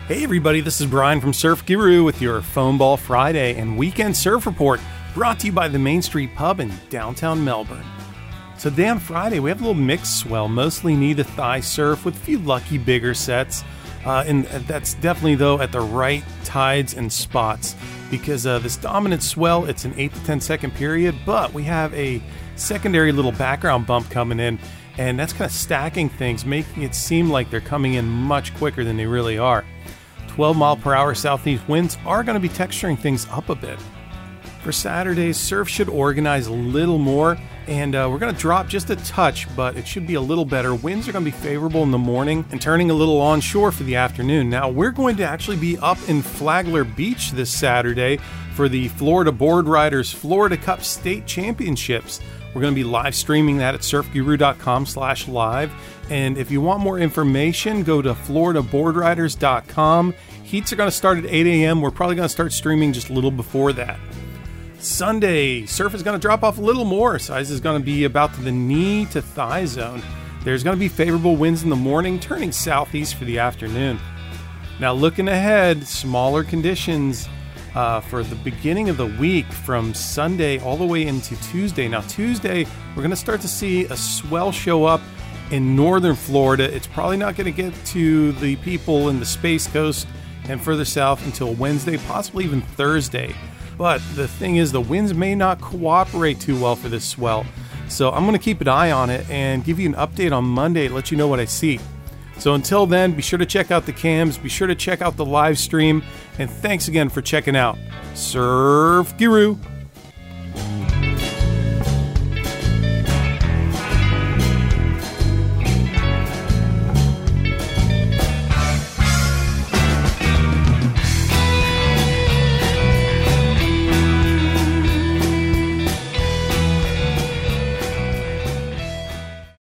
Hey everybody, this is Brian from Surf Guru with your Foam Ball Friday and Weekend Surf Report, brought to you by the Main Street Pub in downtown Melbourne. So today on Friday, we have a little mixed swell, mostly knee to thigh surf with a few lucky bigger sets. And that's definitely, though, at the right tides and spots, because this dominant swell, it's an 8 to 10 second period, but we have a secondary little background bump coming in, and that's kind of stacking things, making it seem like they're coming in much quicker than they really are. 12 mile per hour southeast winds are going to be texturing things up a bit. For Saturdays, surf should organize a little more, and we're going to drop just a touch, but it should be a little better. Winds are going to be favorable in the morning and turning a little onshore for the afternoon. Now, we're going to actually be up in Flagler Beach this Saturday for the Florida Board Riders Florida Cup State Championships. We're going to be live streaming that at surfguru.com/live. And if you want more information, go to floridaboardriders.com. Heats are going to start at 8 a.m. We're probably going to start streaming just a little before that. Sunday, surf is going to drop off a little more. Size is going to be about to the knee to thigh zone. There's going to be favorable winds in the morning, turning southeast for the afternoon. Now looking ahead, smaller conditions for the beginning of the week from Sunday all the way into Tuesday. Now Tuesday, we're going to start to see a swell show up in northern Florida. It's probably not going to get to the people in the Space Coast and further south until Wednesday, possibly even Thursday. But the thing is, the winds may not cooperate too well for this swell. So I'm going to keep an eye on it and give you an update on Monday to let you know what I see. So until then, be sure to check out the cams, be sure to check out the live stream, and thanks again for checking out Surf Guru.